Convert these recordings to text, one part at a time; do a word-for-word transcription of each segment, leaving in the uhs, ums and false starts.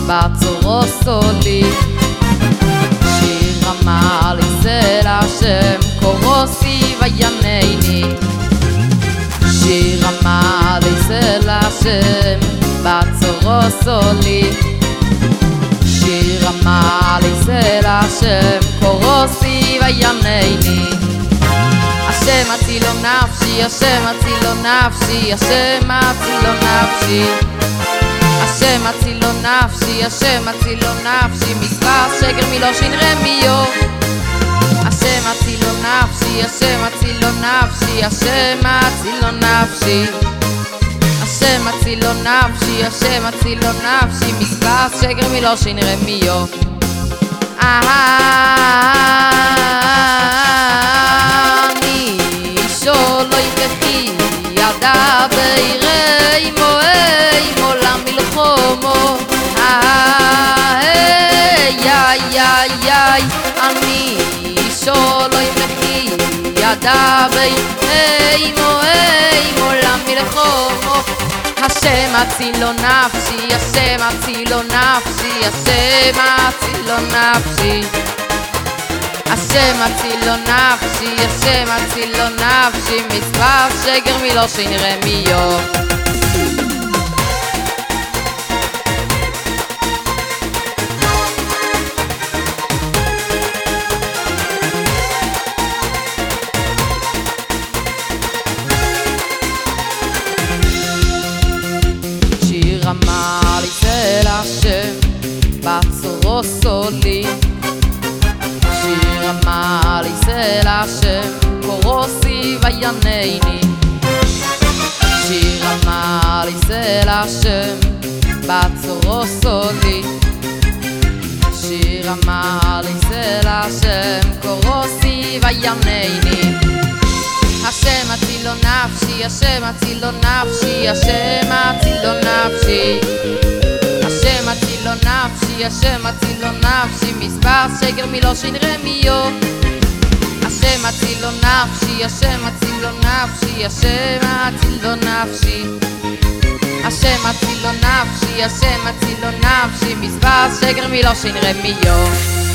בצורו סולי. שיר אמר לי זה להשם קורוסי וינני. שיר אמר לי זה להשם בצורו סולי. שיר אמר לי זה להשם קורוסי וינני. השם הצילו נפשי, השם הצילו נפשי, השם הצילו נפשי. השם הצילו נפשי, השם הצילו נפשי, מספר שגר מלושין רמיו. השם הצילו נפשי, השם הצילו נפשי, השם הצילו נפשי. השם הצילו נפשי, השם הצילו נפשי, מספר שגר מלושין רמיו. אני שולו יבכי ידה בירי מואי מולה מלחומו. איי איי איי אני שולו יבכי ידה בירי מואי מולה מלחומו. השם הצילו נפשי, השם הצילו נפשי, השם הצילו נפשי. השם הצילו נפשי, השם הצילו נפשי, מספר שגר מלושין רמיו. שיר אמר לי זה להשם בצורו סולי. שיר אמר לי זה להשם קורוסי וינני. שיר אמר לי זה להשם בצורו סולי. שיר אמר לי זה להשם קורוסי וינני. השם הצילו נפשי, השם הצילו נפשי, השם הצילו נפשי. השם הצילו נפשי, השם הצילו נפשי, מספר שגר מלושין רמיו. השם הצילו נפשי, השם הצילו נפשי, השם הצילו נפשי. השם הצילו נפשי, השם הצילו נפשי, מספר שגר מלושין רמיו.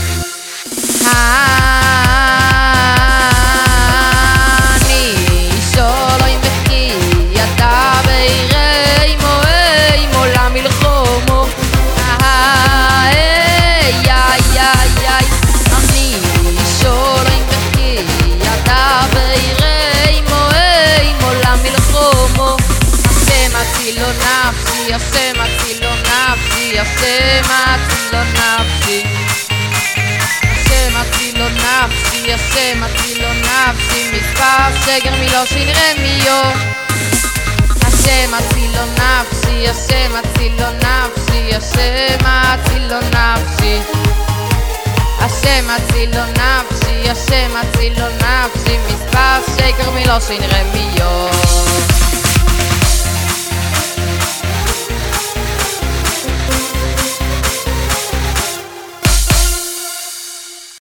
השם הצילו נפשי, השם הצילו נפשי. השם הצילו נפשי, השם הצילו נפשי, מספר שגר מלושין רמיו. השם הצילו נפשי, השם הצילו נפשי, השם הצילו נפשי. השם הצילו נפשי, השם הצילו נפשי, מספר שגר מלושין רמיו.